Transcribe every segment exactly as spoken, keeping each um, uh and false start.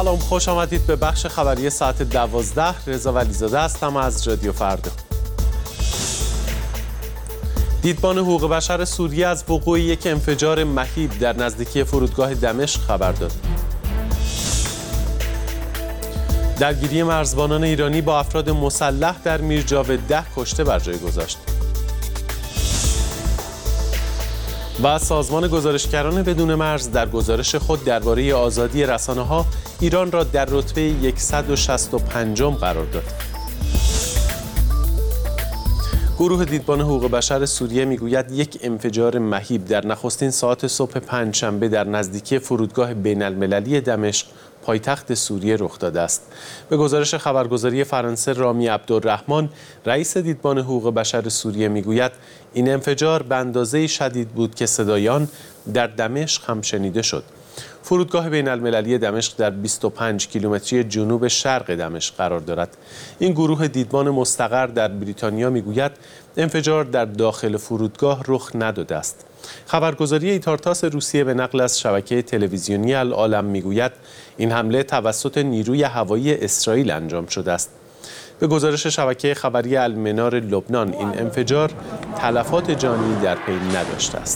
سلام، خوش آمدید به بخش خبری ساعت دوازده. رضا ولیزاده هستم از رادیو فردا. دیدبان حقوق بشر سوریه از وقوع یک انفجار مهیب در نزدیکی فرودگاه دمشق خبر داد. درگیری مرزبانان ایرانی با افراد مسلح در میرجاوه ده کشته بر جای گذاشت. و سازمان گزارشگران بدون مرز در گزارش خود درباره آزادی رسانه‌ها ایران را در رتبه صد و شصت و پنجم قرار داد. گروه دیدبان حقوق بشر سوریه میگوید یک انفجار مهیب در نخستین ساعات صبح پنجشنبه در نزدیکی فرودگاه بین المللی دمشق پایتخت سوریه رخ داده است. به گزارش خبرگزاری فرانسه رامی عبدالرحمن، رئیس دیدبان حقوق بشر سوریه میگوید این انفجار به اندازه شدید بود که صدای آن در دمشق هم شنیده شد. فرودگاه بین المللی دمشق در بیست و پنج کیلومتری جنوب شرق دمشق قرار دارد. این گروه دیدبان مستقر در بریتانیا میگوید انفجار در داخل فرودگاه رخ نداده است. خبرگزاری ایتارتاس روسیه به نقل از شبکه تلویزیونی العالم میگوید این حمله توسط نیروی هوایی اسرائیل انجام شده است. به گزارش شبکه خبری المنار لبنان این انفجار تلفات جانی در پی نداشته است.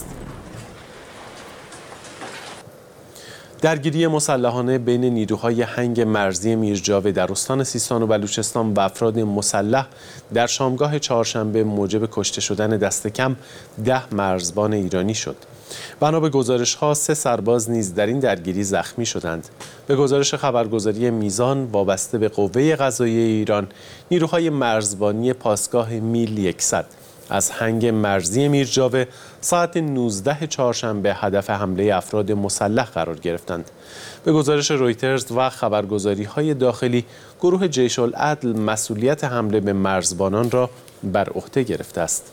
درگیری مسلحانه بین نیروهای هنگ مرزی میرجاوه در استان سیستان و بلوچستان و افراد مسلح در شامگاه چهارشنبه موجب کشته شدن دست کم ده مرزبان ایرانی شد. بنا به گزارش‌ها سه سرباز نیز در این درگیری زخمی شدند. به گزارش خبرگزاری میزان وابسته به قوه قضاییه ایران، نیروهای مرزبانی پاسگاه میل صد از هنگ مرزی میرجاوه ساعت نوزده چهارشنبه هدف حمله افراد مسلح قرار گرفتند. به گزارش رویترز و خبرگزاری‌های داخلی، گروه جیش العدل مسئولیت حمله به مرزبانان را بر عهده گرفته است.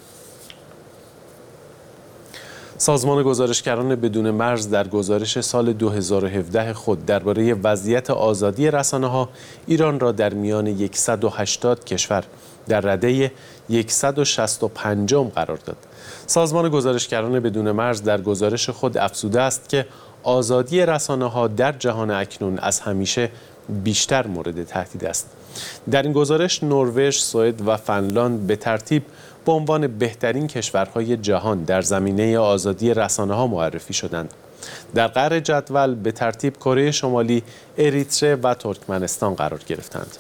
سازمان گزارشگران بدون مرز در گزارش سال دو هزار و هفده خود درباره وضعیت آزادی رسانه‌ها ایران را در میان صد و هشتاد کشور در رده صد و شصت و پنجم قرار داد. سازمان گزارشگران بدون مرز در گزارش خود افزوده است که آزادی رسانه‌ها در جهان اکنون از همیشه بیشتر مورد تهدید است. در این گزارش نروژ، سوئد و فنلاند به ترتیب به عنوان بهترین کشورهای جهان در زمینه آزادی رسانه‌ها معرفی شدند. در قعر جدول به ترتیب کره شمالی، اریتره و ترکمنستان قرار گرفتند.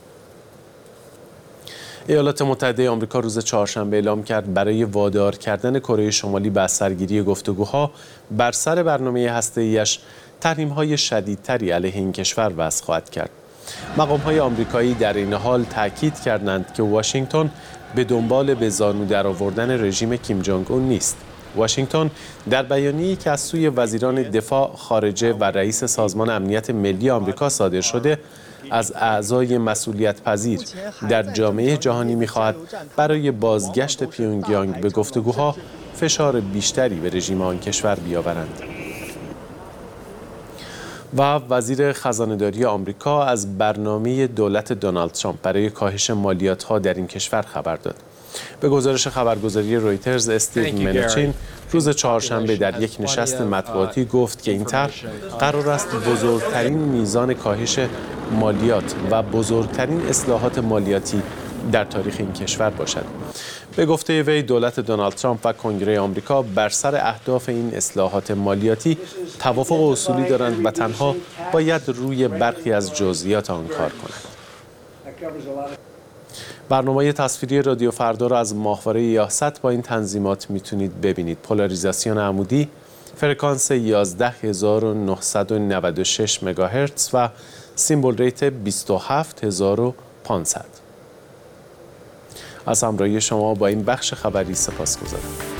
ایالات متحده آمریکا روز چهارشنبه اعلام کرد برای وادار کردن کره شمالی به سرگیری گفتگوها بر سر برنامه هسته‌ایش تحریم‌های شدیدتری علیه این کشور وضع خواهد کرد. مقام‌های آمریکایی در این حال تاکید کردند که واشنگتن به دنبال به زانو درآوردن رژیم کیم جونگ اون نیست. واشنگتن در بیانیه‌ای که از سوی وزیران دفاع، خارجه و رئیس سازمان امنیت ملی آمریکا صادر شده، از اعضای مسئولیت پذیر در جامعه جهانی می‌خواهد برای بازگشت پیونگیانگ به گفتگوها فشار بیشتری به رژیم آن کشور بیاورند. و وزیر خزانه‌داری آمریکا از برنامه دولت دونالد ترامپ برای کاهش مالیات‌ها در این کشور خبر داد. به گزارش خبرگزاری رویترز، استیو منوچین روز چهارشنبه در یک نشست مطبوعاتی گفت که این طرح قرار است بزرگترین میزان کاهش مالیات و بزرگترین اصلاحات مالیاتی در تاریخ این کشور باشد. به گفته وی، دولت دونالد ترامپ و کنگره آمریکا بر سر اهداف این اصلاحات مالیاتی توافق اصولی دارند و تنها باید روی برخی از جزئیات آن کار کنند. برنامه تصویری رادیو فردا را از ماهواره یاست با این تنظیمات میتونید ببینید: پولاریزاسیون عمودی، فرکانس یازده هزار و نهصد و نود و شش مگاهرتز و سیمبل ریت بیست و هفت هزار و پانصد. از همراهی شما با این بخش خبری سپاسگزارم.